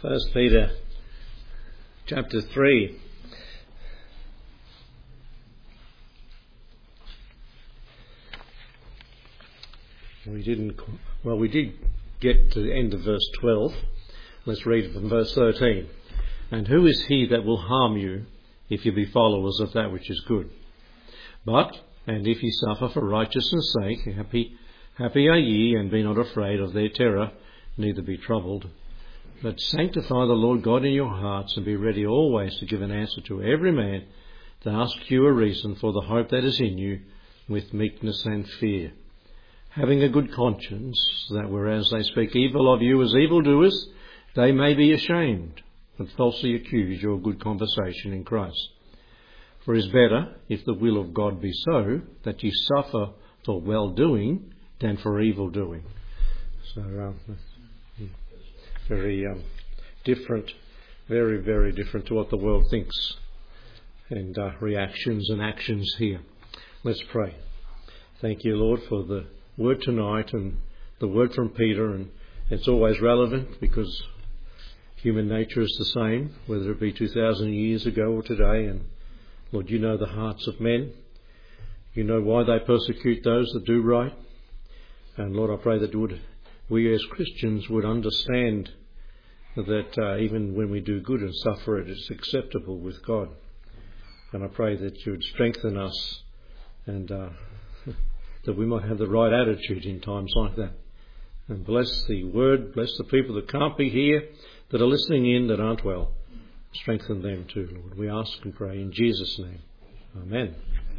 First Peter chapter 3. We did get to the end of verse 12. Let's read from verse 13. And who is he that will harm you if you be followers of that which is good? And if ye suffer for righteousness' sake, happy are ye, and be not afraid of their terror, neither be troubled. But sanctify the Lord God in your hearts, and be ready always to give an answer to every man that asks you a reason for the hope that is in you, with meekness and fear, having a good conscience, that whereas they speak evil of you as evildoers, they may be ashamed, and falsely accuse your good conversation in Christ. For it is better, if the will of God be so, that ye suffer for well-doing than for evil-doing. So, very different, very, very different to what the world thinks, and reactions and actions here. Let's pray. Thank you, Lord, for the word tonight and the word from Peter, and it's always relevant because human nature is the same, whether it be 2,000 years ago or today. And Lord, you know the hearts of men. You know why they persecute those that do right. And Lord, I pray that we as Christians would understand that even when we do good and suffer it, it's acceptable with God. And I pray that you would strengthen us, and that we might have the right attitude in times like that. And bless the word, bless the people that can't be here, that are listening in, that aren't well. Strengthen them too, Lord. We ask and pray in Jesus' name. Amen.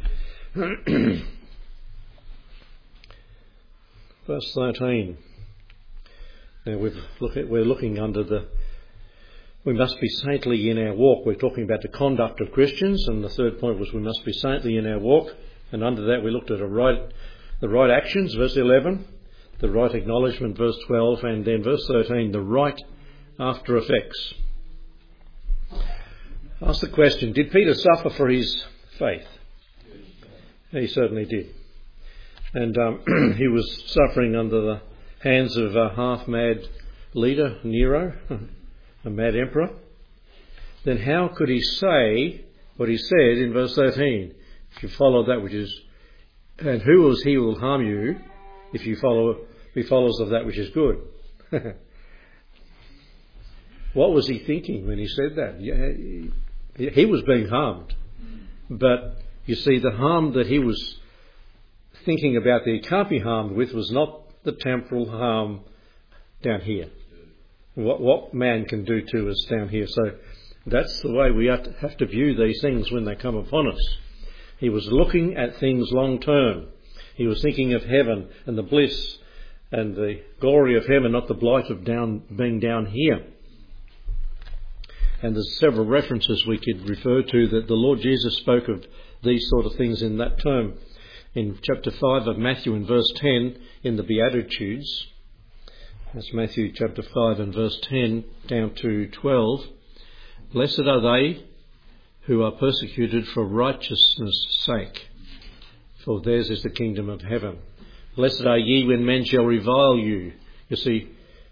Verse 13. Now we're looking under we must be saintly in our walk. We're talking about the conduct of Christians, and the third point was we must be saintly in our walk. And under that we looked at the right actions, verse 11, the right acknowledgement, verse 12, and then verse 13, the right after effects. Ask the question, did Peter suffer for his faith? He certainly did. And he was suffering under the hands of a half-mad leader, Nero, a mad emperor. Then how could he say what he said in verse 13? If you follow that which is, and who is he who will harm you if you be followers of that which is good? What was he thinking when he said that? He was being harmed. But you see, the harm that he was thinking about that he can't be harmed with was not the temporal harm down here. What man can do to us down here. So that's the way we have to view these things when they come upon us. He was looking at things long term. He was thinking of heaven and the bliss and the glory of heaven, not the blight of being down here. And there's several references we could refer to that the Lord Jesus spoke of these sort of things in that term. In chapter 5 of Matthew in verse 10, in the Beatitudes, that's Matthew chapter 5 and verse 10 down to 12, blessed are they who are persecuted for righteousness' sake, for theirs is the kingdom of heaven. Blessed are ye when men shall revile you. You see,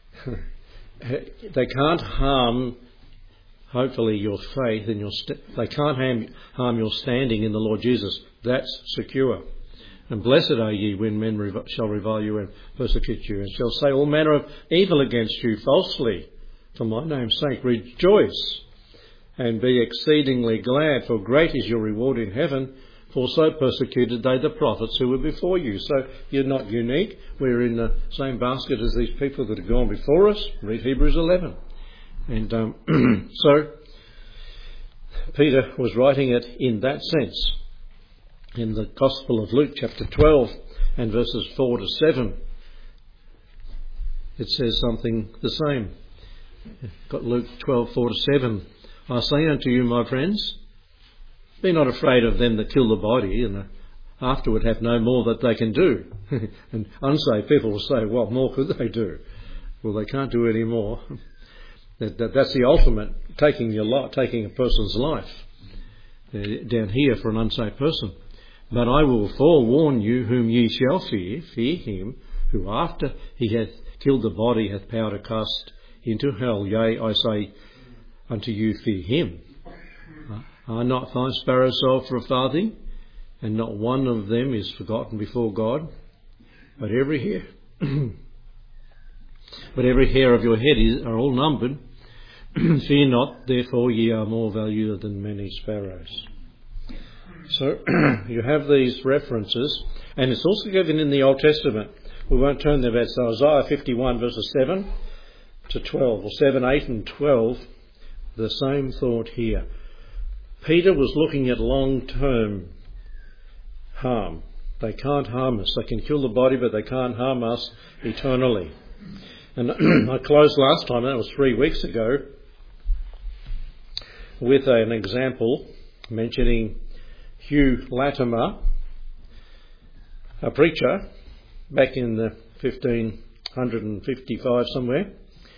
they can't harm, hopefully, your faith and they can't harm your standing in the Lord Jesus. That's secure. And blessed are ye when men shall revile you and persecute you, and shall say all manner of evil against you falsely for my name's sake. Rejoice and be exceedingly glad, for great is your reward in heaven, for so persecuted they the prophets who were before you. So you're not unique. We're in the same basket as these people that have gone before us. Read Hebrews 11. And so Peter was writing it in that sense. In the Gospel of Luke chapter 12 and verses 4 to 7, it says something the same. Got Luke 12, 4 to 7. I say unto you, my friends, be not afraid of them that kill the body, and afterward have no more that they can do. And unsaved people will say, what more could they do? Well, they can't do any more. That's the ultimate, taking a person's life down here for an unsaved person. But I will forewarn you whom ye shall fear him, who after he hath killed the body hath power to cast into hell. Yea, I say unto you, fear him. Are not 5 sparrows sold for a farthing, and not one of them is forgotten before God? But every hair, of your head are all numbered. Fear not, therefore ye are more valuable than many sparrows. So you have these references, and it's also given in the Old Testament. We won't turn there, but it's Isaiah 51 verses 7 to 12, or 7, 8 and 12, the same thought here. Peter was looking at long-term harm. They can't harm us. They can kill the body, but they can't harm us eternally. And I closed last time, that was 3 weeks ago, with an example mentioning Hugh Latimer, a preacher back in the 1555 somewhere.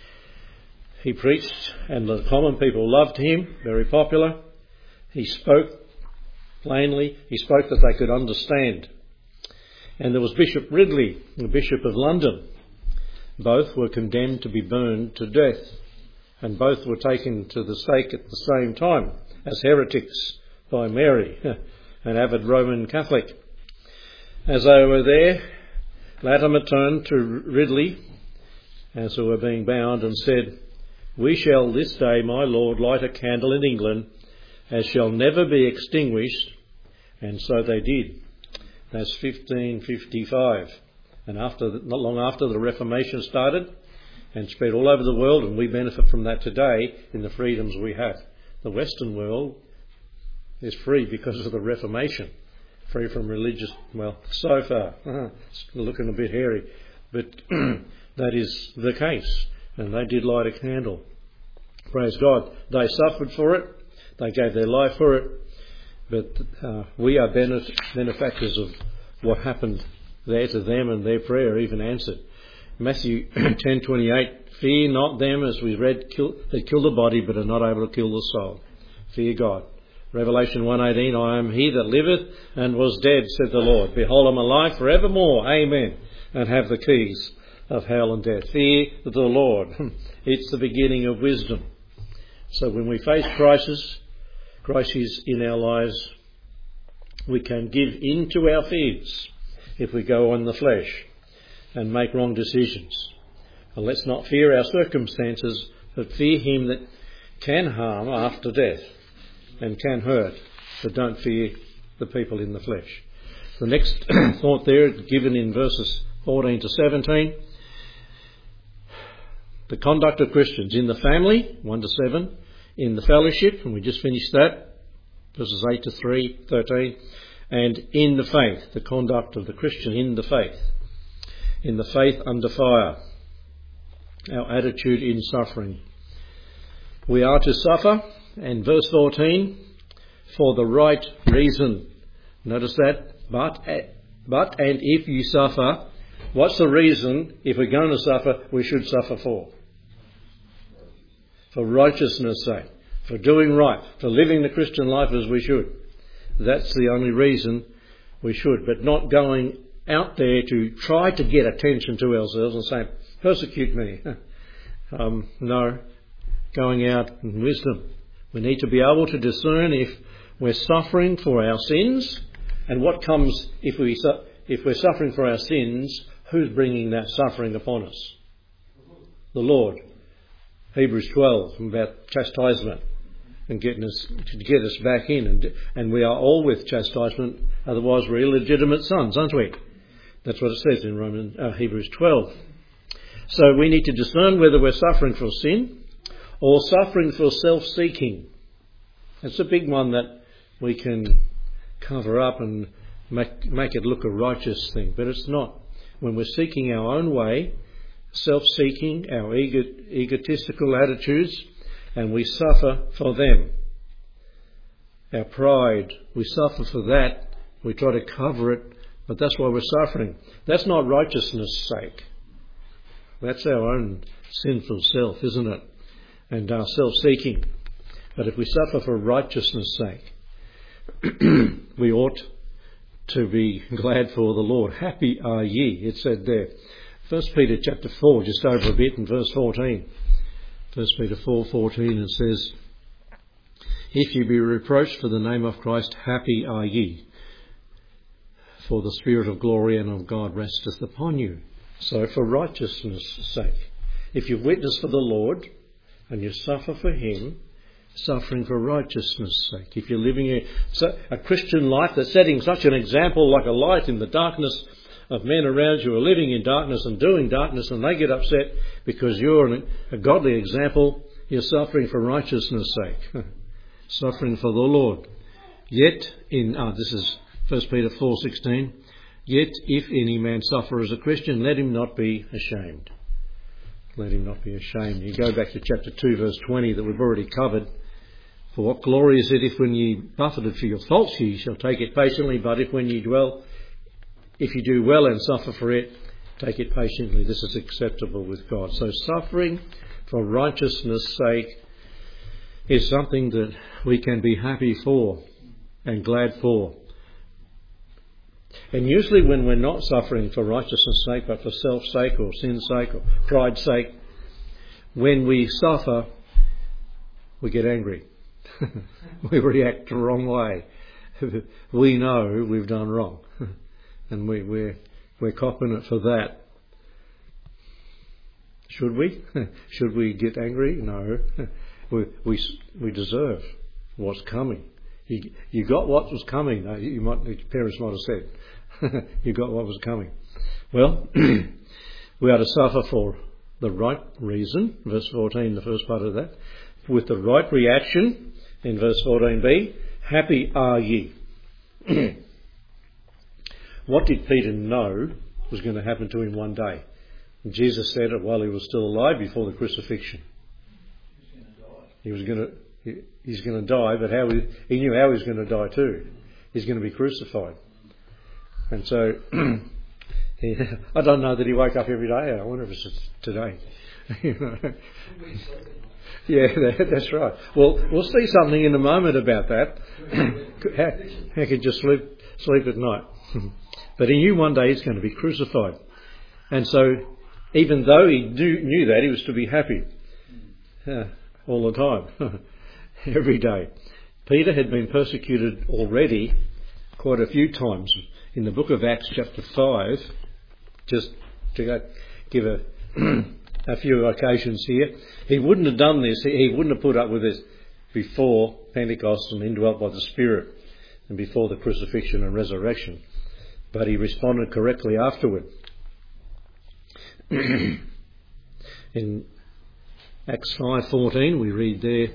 He preached and the common people loved him, very popular. He spoke plainly, he spoke that they could understand. And there was Bishop Ridley, the Bishop of London. Both were condemned to be burned to death, and both were taken to the stake at the same time as heretics by Mary, an avid Roman Catholic. As they were there, Latimer turned to Ridley as they were being bound and said, "We shall this day, my Lord, light a candle in England as shall never be extinguished." And so they did. That's 1555. And not long after, the Reformation started and spread all over the world, and we benefit from that today in the freedoms we have. The Western world is free because of the Reformation. Free from religious, well, so far. It's looking a bit hairy. But that is the case. And they did light a candle. Praise God. They suffered for it. They gave their life for it. But we are benefactors of what happened there to them, and their prayer even answered. Matthew 10:28, fear not them, as we read, that kill the body but are not able to kill the soul. Fear God. Revelation 1:18, I am he that liveth and was dead, said the Lord. Behold, I am alive forevermore. Amen. And have the keys of hell and death. Fear the Lord. It's the beginning of wisdom. So when we face crises in our lives, we can give in to our fears if we go on the flesh and make wrong decisions. And let's not fear our circumstances, but fear him that can harm after death and can hurt, but don't fear the people in the flesh. The next thought there, given in verses 14 to 17, the conduct of Christians in the family, 1 to 7, in the fellowship, and we just finished that, verses 8 to 13, and in the faith, the conduct of the Christian in the faith under fire, our attitude in suffering. We are to suffer, and verse 14, for the right reason. Notice that, but and if you suffer, what's the reason if we're going to suffer, we should suffer for? For righteousness' sake, for doing right, for living the Christian life as we should. That's the only reason we should, but not going out there to try to get attention to ourselves and say, persecute me. No, going out in wisdom. We need to be able to discern if we're suffering for our sins, and what comes if we're suffering for our sins, who's bringing that suffering upon us? The Lord. Hebrews 12 about chastisement and to get us back in, and we are all with chastisement, otherwise we're illegitimate sons, aren't we? That's what it says in Hebrews 12. So we need to discern whether we're suffering for sin or suffering for self-seeking. It's a big one that we can cover up and make it look a righteous thing, but it's not. When we're seeking our own way, self-seeking, our egotistical attitudes, and we suffer for them. Our pride, we suffer for that. We try to cover it, but that's why we're suffering. That's not righteousness' sake. That's our own sinful self, isn't it? And our self-seeking. But if we suffer for righteousness' sake, we ought to be glad for the Lord. Happy are ye, it said there. 1 Peter chapter 4, just over a bit in verse 14. 1 Peter 4:14, it says, "If you be reproached for the name of Christ, happy are ye, for the Spirit of glory and of God resteth upon you." So for righteousness' sake, if you witness for the Lord and you suffer for Him, suffering for righteousness' sake. If you're living a Christian life that's setting such an example, like a light in the darkness of men around you who are living in darkness and doing darkness, and they get upset because you're a godly example, you're suffering for righteousness' sake. Suffering for the Lord. Yet, this is 1 Peter 4:16, "Yet if any man suffer as a Christian, let him not be ashamed." Let him not be ashamed. You go back to chapter 2 verse 20 that we've already covered. "For what glory is it if when ye buffeted for your faults ye shall take it patiently, but if you do well and suffer for it, take it patiently. This is acceptable with God." So suffering for righteousness' sake is something that we can be happy for and glad for. And usually when we're not suffering for righteousness' sake, but for self's sake or sin's sake or pride's sake, when we suffer, we get angry. We react the wrong way. We know we've done wrong. And we're copping it for that. Should we? Should we get angry? No. We deserve what's coming. You got what was coming. Your parents might have said. You got what was coming. Well, we are to suffer for the right reason. Verse 14, the first part of that. With the right reaction, in verse 14b, happy are ye. What did Peter know was going to happen to him one day? And Jesus said it while he was still alive before the crucifixion. He's going to die, but he knew how he was going to die too. He's going to be crucified. And so, I don't know that he woke up every day. I wonder if it's today. Yeah, that's right. Well, we'll see something in a moment about that. How could you sleep at night? But he knew one day he's going to be crucified. And so, even though he knew that, he was to be happy all the time, every day. Peter had been persecuted already quite a few times. In the book of Acts chapter 5, just to give a few occasions here, he wouldn't have done this, he wouldn't have put up with this before Pentecost and indwelt by the Spirit and before the crucifixion and resurrection. But he responded correctly afterward. In Acts 5:14 we read there,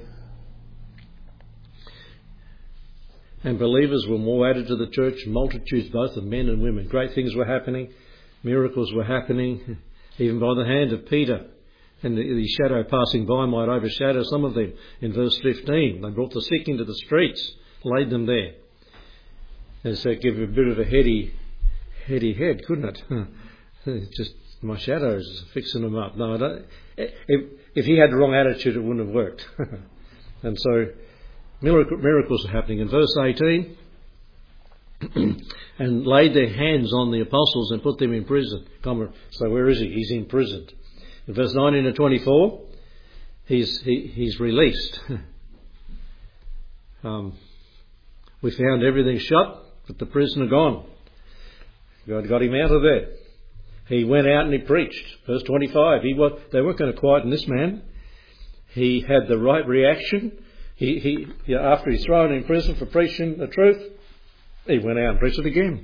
"And believers were more added to the church, multitudes both of men and women." Great things were happening, miracles were happening, even by the hand of Peter. And the shadow passing by might overshadow some of them. In verse 15, they brought the sick into the streets, laid them there. And so it gave a bit of a heady head, couldn't it? Just my shadow's fixing them up. No, I don't. If he had the wrong attitude, it wouldn't have worked. And so miracles are happening. In verse 18, and laid their hands on the apostles and put them in prison. So where is he? He's in prison. In verse 19 to 24, he's released. We found everything shut, but the prisoner gone. God got him out of there. He went out and he preached. Verse 25, they weren't going to quieten this man. He had the right reaction. After he's thrown in prison for preaching the truth, he went out and preached it again.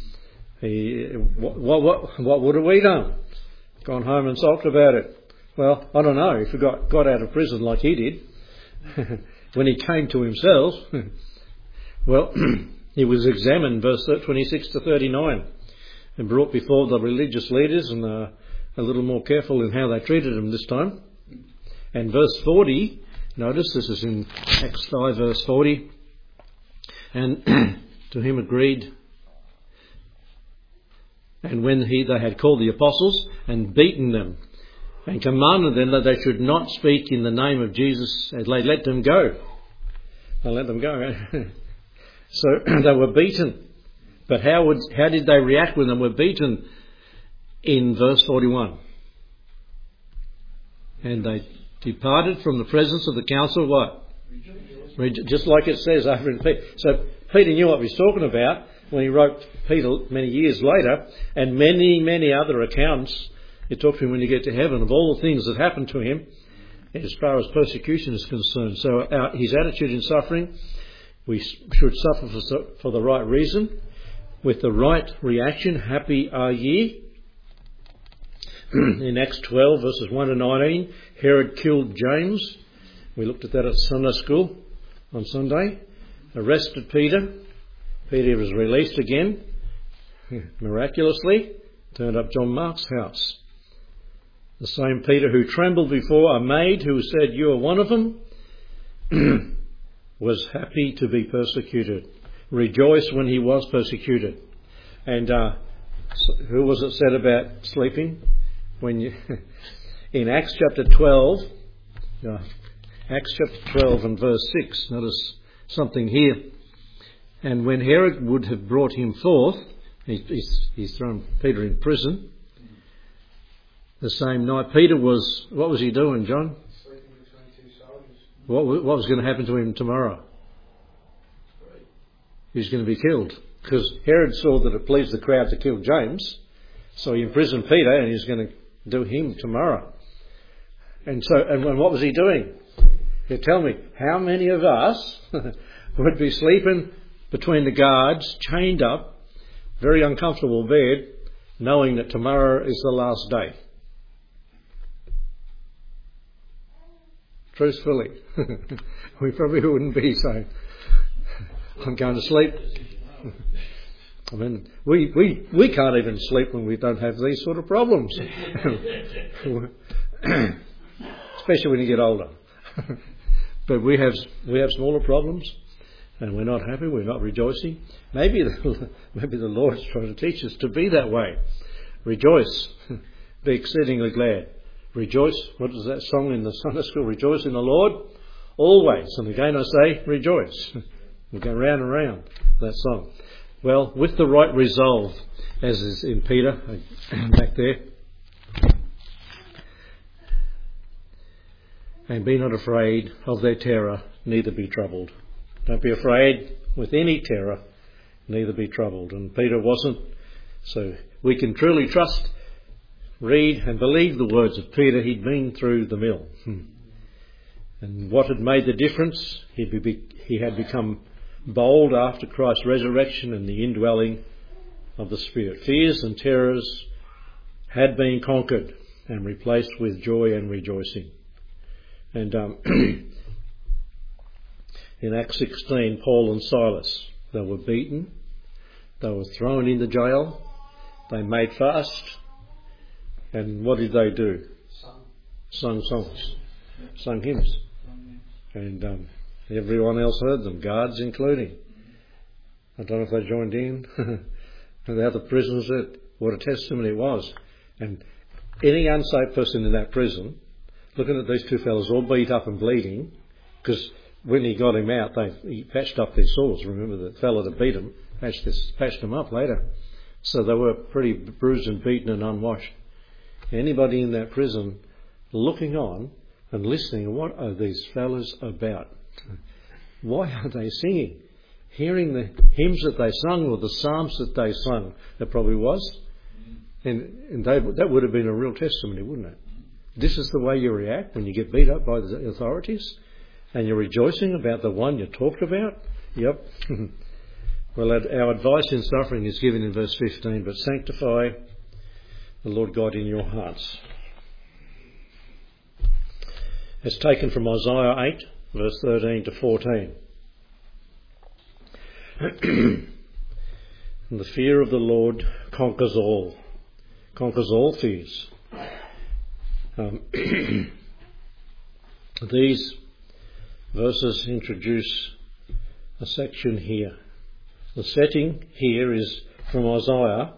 What would have we done? Gone home and sulked about it? Well, I don't know. If he got out of prison like he did, when he came to himself, well, he was examined, verse 26 to 39, and brought before the religious leaders, and a little more careful in how they treated him this time. And verse 40, notice this is in Acts 5 verse 40, and to him agreed, and when they had called the apostles and beaten them and commanded them that they should not speak in the name of Jesus, they let them go. They let them go. So they were beaten. But how did they react when they were beaten? In verse 41. And they Departed from the presence of the council, what? Just like it says over in Peter. So Peter knew what he was talking about when he wrote Peter many years later, and many, many other accounts. He talked to him when you get to heaven of all the things that happened to him as far as persecution is concerned. So his attitude in suffering, we should suffer for the right reason, with the right reaction. Happy are ye. In Acts 12 verses 1 to 19, Herod killed James. We looked at that at Sunday school on Sunday. Arrested Peter. Peter was released again, miraculously. Turned up John Mark's house. The same Peter who trembled before a maid who said, "You are one of them," was happy to be persecuted. Rejoiced when he was persecuted. And who was it said about sleeping? In Acts chapter 12, Acts chapter 12 and verse 6, notice something here. And when Herod would have brought him forth, he's thrown Peter in prison. The same night, Peter was, what was he doing, John? Sleeping between two soldiers. What was going to happen to him tomorrow? He was going to be killed. Because Herod saw that it pleased the crowd to kill James. So he imprisoned Peter and he's going to do him tomorrow. And what was he doing? You tell me, how many of us would be sleeping between the guards, chained up, very uncomfortable bed, knowing that tomorrow is the last day? Truthfully, we probably wouldn't be saying, "I'm going to sleep." I mean, we can't even sleep when we don't have these sort of problems, especially when you get older. But we have smaller problems, and we're not happy. We're not rejoicing. Maybe the Lord's trying to teach us to be that way. Rejoice, be exceedingly glad. Rejoice. What is that song in the Sunday school? Rejoice in the Lord always. And again I say, rejoice. We go round and round that song. Well, with the right resolve, as is in Peter, back there. And be not afraid of their terror, neither be troubled. Don't be afraid with any terror, neither be troubled. And Peter wasn't. So we can truly trust, read and believe the words of Peter. He'd been through the mill. And what had made the difference? He had become bold after Christ's resurrection and the indwelling of the Spirit. Fears and terrors had been conquered and replaced with joy and rejoicing. And in Acts 16, Paul and Silas, they were beaten, they were thrown in the jail, they made fast, and what did they do? Sung songs, sung hymns, and everyone else heard them, guards including. I don't know if they joined in. And the other prisoners said what a testimony it was. And any unsaved person in that prison, looking at these two fellows all beat up and bleeding, because when he got him out, he patched up their sores. Remember, the fellow that beat him patched them up later. So they were pretty bruised and beaten and unwashed. Anybody in that prison looking on and listening, what are these fellows about? Why are they singing? Hearing the hymns that they sung or the psalms that they sung, that probably was. And that would have been a real testimony, wouldn't it? This is the way you react when you get beat up by the authorities, and you're rejoicing about the one you talked about? Yep. Well, our advice in suffering is given in verse 15, but sanctify the Lord God in your hearts. It's taken from Isaiah 8, verse 13 to 14. And the fear of the Lord conquers all fears. These verses introduce a section here. The setting here is from Isaiah,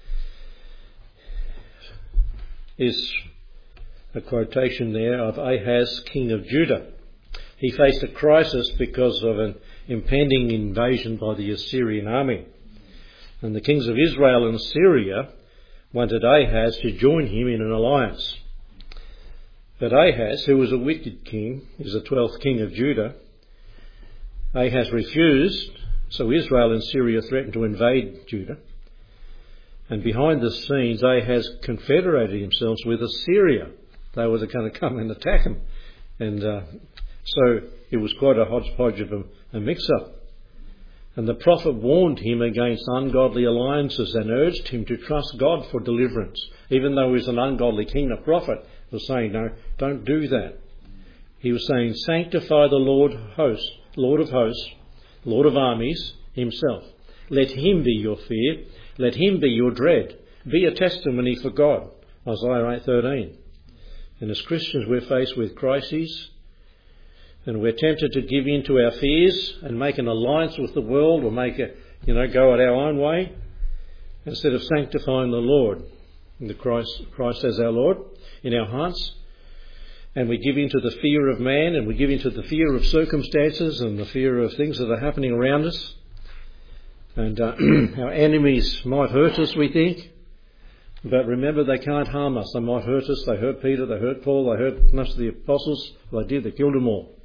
is a quotation there of Ahaz, king of Judah. He faced a crisis because of an impending invasion by the Assyrian army. And the kings of Israel and Syria wanted Ahaz to join him in an alliance. But Ahaz, who was a wicked king, is the 12th king of Judah. Ahaz refused, so Israel and Syria threatened to invade Judah. And behind the scenes, Ahaz confederated himself with Assyria. They were going to come and attack him. And so it was quite a hodgepodge of a mix-up. And the prophet warned him against ungodly alliances and urged him to trust God for deliverance. Even though he was an ungodly king, the prophet was saying, no, don't do that. He was saying, sanctify the Lord of hosts, Lord of armies himself. Let him be your fear. Let him be your dread. Be a testimony for God. Isaiah 8:13. And as Christians, we're faced with crises, and we're tempted to give in to our fears and make an alliance with the world, or go at our own way, instead of sanctifying the Lord, the Christ as our Lord, in our hearts. And we give in to the fear of man, and we give in to the fear of circumstances and the fear of things that are happening around us. And our enemies might hurt us, we think. But remember, they can't harm us. They might hurt us. They hurt Peter, they hurt Paul, they hurt most of the apostles. Well, they killed them all.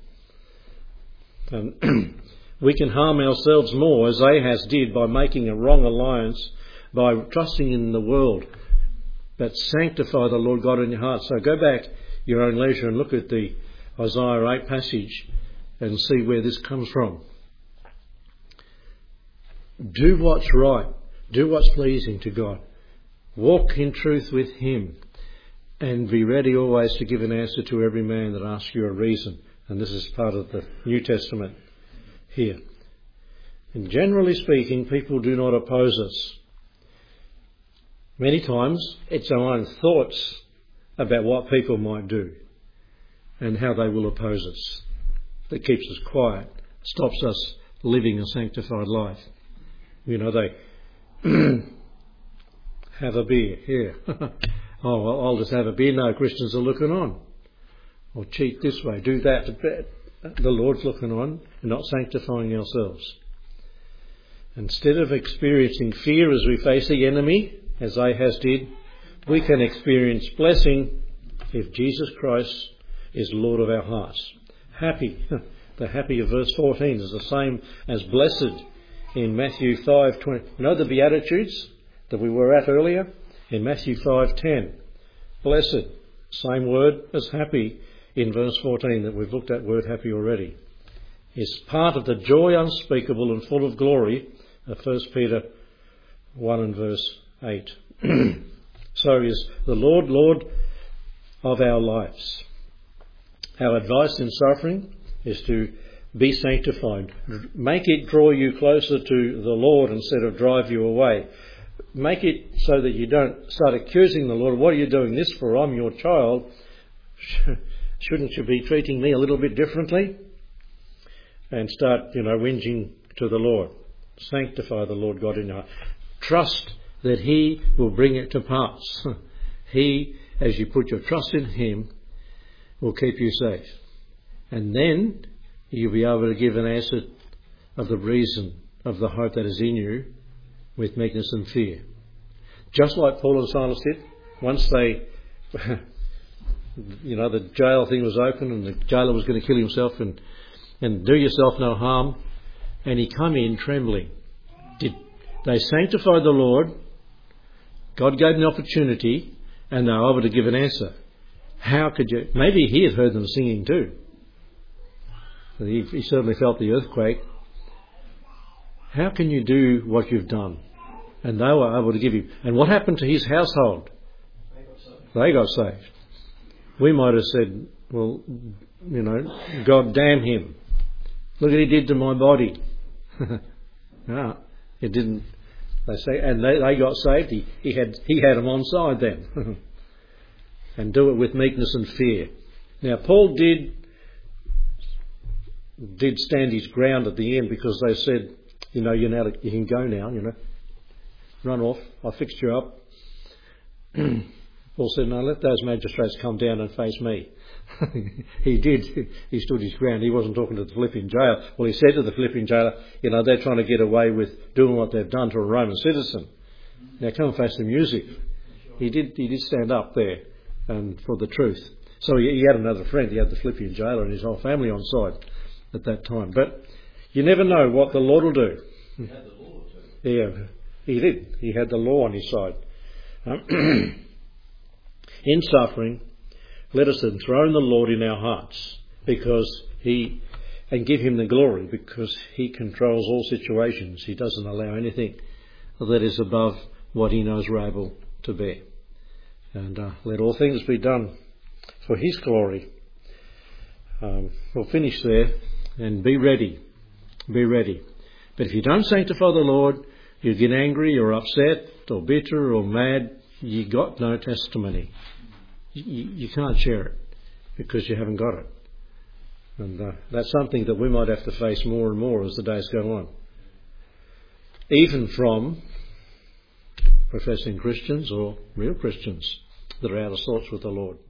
And we can harm ourselves more, as Ahaz did, by making a wrong alliance, by trusting in the world. But sanctify the Lord God in your heart. So go back your own leisure and look at the Isaiah 8 passage and see where this comes from. Do what's right. Do what's pleasing to God. Walk in truth with him, and be ready always to give an answer to every man that asks you a reason. And this is part of the New Testament here. And generally speaking, people do not oppose us. Many times it's our own thoughts about what people might do and how they will oppose us that keeps us quiet, stops us living a sanctified life. They have a beer here. Oh, well, I'll just have a beer. No, Christians are looking on. Or cheat this way, do that. The Lord's looking on and not sanctifying ourselves. Instead of experiencing fear as we face the enemy, as Ahaz did, we can experience blessing if Jesus Christ is Lord of our hearts. Happy. The happy of verse 14 is the same as blessed in Matthew 5:20. You know the Beatitudes that we were at earlier? In Matthew 5:10. Blessed, same word as happy in verse 14 that we've looked at, word happy already. It's part of the joy unspeakable and full of glory of 1 Peter 1 and verse 8. So is the Lord of our lives. Our advice in suffering is to be sanctified. Make it draw you closer to the Lord instead of drive you away. Make it so that you don't start accusing the Lord. What are you doing this for? I'm your child. Shouldn't you be treating me a little bit differently? And start, whinging to the Lord. Sanctify the Lord God in your heart. Trust that he will bring it to pass. He, as you put your trust in him, will keep you safe. And then you'll be able to give an answer of the reason of the hope that is in you with meekness and fear. Just like Paul and Silas did, once they, the jail thing was open and the jailer was going to kill himself and do yourself no harm, and he come in trembling. They sanctified the Lord, God gave them the opportunity, and they were able to give an answer. How could you? Maybe he had heard them singing too. He certainly felt the earthquake. How can you do what you've done? And they were able to give him. And what happened to his household? They got saved. We might have said, well, God damn him. Look what he did to my body. No, it didn't. They say, and they got saved. He had them on side then. And do it with meekness and fear. Now, Paul did stand his ground at the end, because they said, you can go now, run off, I fixed you up. Paul said, no, let those magistrates come down and face me. He did. He stood his ground. He wasn't talking to the Philippian jailer. Well, he said to the Philippian jailer, they're trying to get away with doing what they've done to a Roman citizen. Now come and face the music. He did stand up there for the truth. So he had another friend. He had the Philippian jailer and his whole family on side at that time. But you never know what the Lord will do. He had the law too. Yeah, he did. He had the law on his side. In suffering, let us enthrone the Lord in our hearts, and give him the glory, because he controls all situations. He doesn't allow anything that is above what he knows we're able to bear. And let all things be done for his glory. We'll finish there, and be ready. Be ready. But if you don't sanctify the Lord, you get angry or upset or bitter or mad, you got no testimony. You can't share it because you haven't got it. And that's something that we might have to face more and more as the days go on. Even from professing Christians or real Christians that are out of sorts with the Lord.